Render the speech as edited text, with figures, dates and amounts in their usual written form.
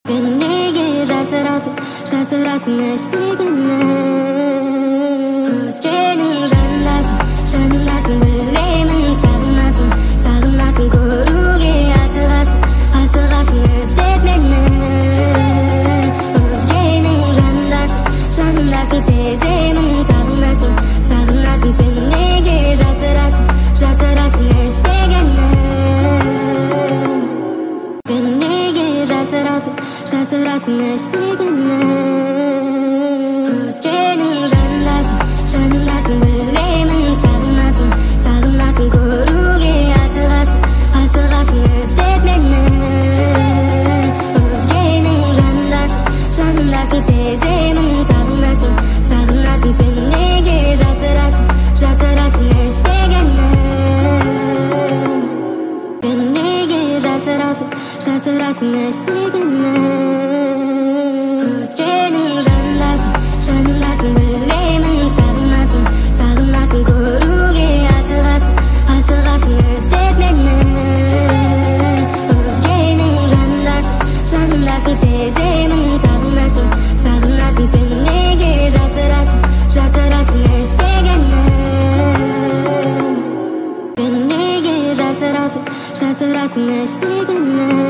Sen nege жасырасың іштегіні Өзгенің жанындасың білемін Сағынасың көруге асығасың іздеп мені Өзгенің жанындасың сеземін Сағынасың сен неге жасырасың іштегіні Сен неге жасырасың іштегіні Өзгенің жанындасың білемін Сағынасың көруге асығасың іздеп мені Өзгенің жанындасың сеземін Сағынасың сен неге жасырасың іштегіні Сен неге жасырасың іштегіні Өзгенің жанындасың білемін Сағынасың көруге асығасың іздеп мені Өзгенің жанындасың сеземін Сағынасың сен неге жасырасың іштегіні Сен неге жасырасың іштегіні